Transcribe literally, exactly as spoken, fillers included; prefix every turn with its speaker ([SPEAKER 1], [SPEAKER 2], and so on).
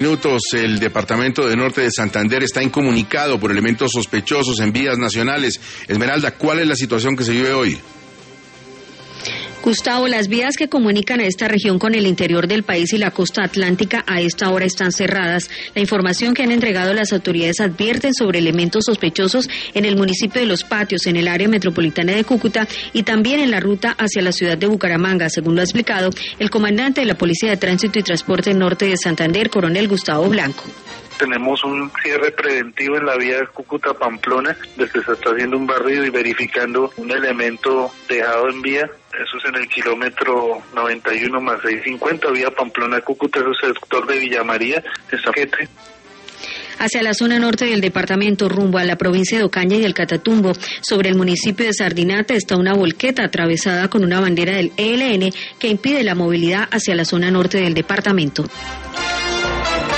[SPEAKER 1] Minutos, el departamento de Norte de Santander está incomunicado por elementos sospechosos en vías nacionales. Esmeralda, ¿cuál es la situación que se vive hoy?
[SPEAKER 2] Gustavo, las vías que comunican a esta región con el interior del país y la costa atlántica a esta hora están cerradas. La información que han entregado las autoridades advierten sobre elementos sospechosos en el municipio de Los Patios, en el área metropolitana de Cúcuta y también en la ruta hacia la ciudad de Bucaramanga, según lo ha explicado el comandante de la Policía de Tránsito y Transporte Norte de Santander, coronel Gustavo Blanco.
[SPEAKER 3] Tenemos un cierre preventivo en la vía de Cúcuta-Pamplona, desde se está haciendo un barrido y verificando un elemento dejado en vía. Eso es en el kilómetro noventa y uno más seiscientos cincuenta, vía Pamplona-Cúcuta, eso es el sector de Villa María, de Saquete.
[SPEAKER 2] Hacia la zona norte del departamento, rumbo a la provincia de Ocaña y el Catatumbo, sobre el municipio de Sardinata, está una volqueta atravesada con una bandera del E L N que impide la movilidad hacia la zona norte del departamento.